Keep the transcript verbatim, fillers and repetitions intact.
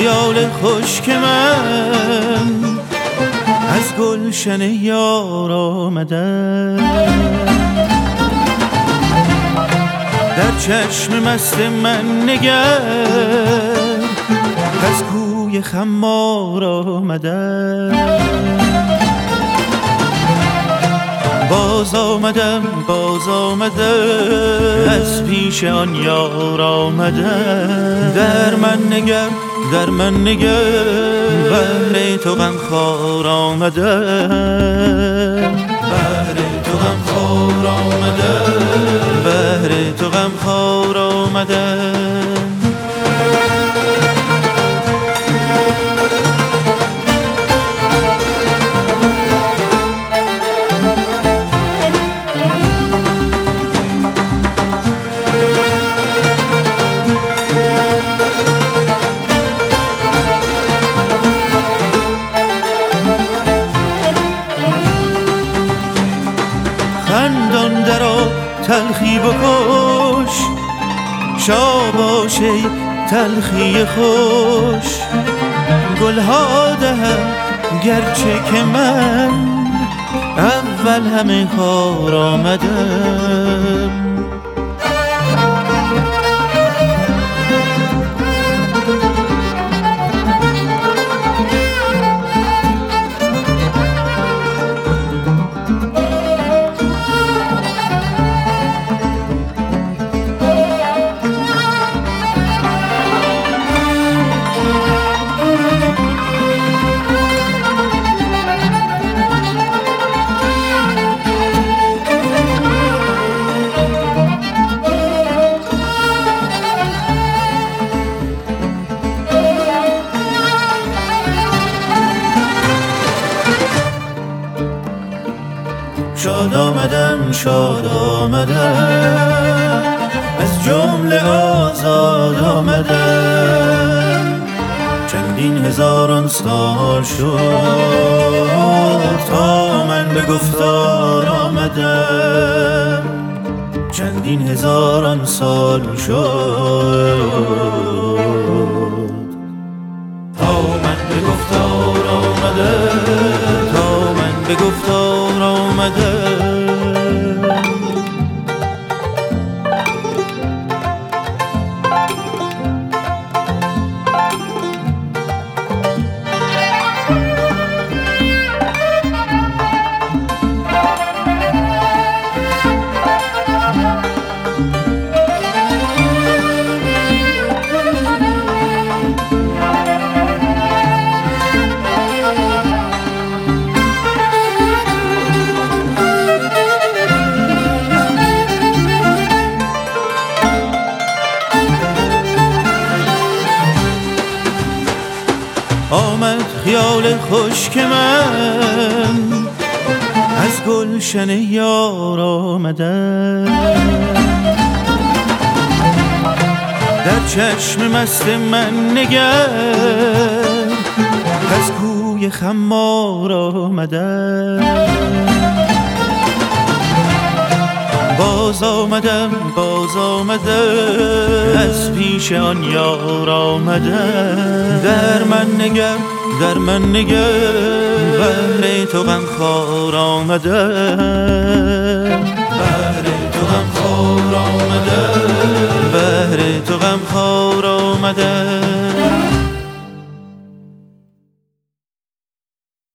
خیال خشک من از گلشن یار آمده، در چشم مست من نگر از کوی خمار آمده. باز آمدم باز آمده از پیش آن یار آمده، در من نگر در من نگر بهر تو غمخوار آمده، بهر تو غمخوار آمده، بهر تو غمخوار آمده. خندان درآ تلخی بکش، شاباش ای تلخی خوش، گلها دهم گرچه که من اول همه خار آمدم. شاد آمدم شاد آمدم از جمله آزاد آمدم، چندین هزاران سال شد تا من به گفتار آمدم، چندین هزاران سال شد تا من به گفتار آمدم، تا من به گفتار آمدم. آمد خیال خشک من از گلشن یار آمده، در چشم مست من نگر از کوی خمار آمده. باز آمدم باز آمده از پیش آن یار آمده، در من نگر در من نگر بهر تو غمخوار آمده، بهر تو غمخوار آمده، بهر تو غمخوار آمده.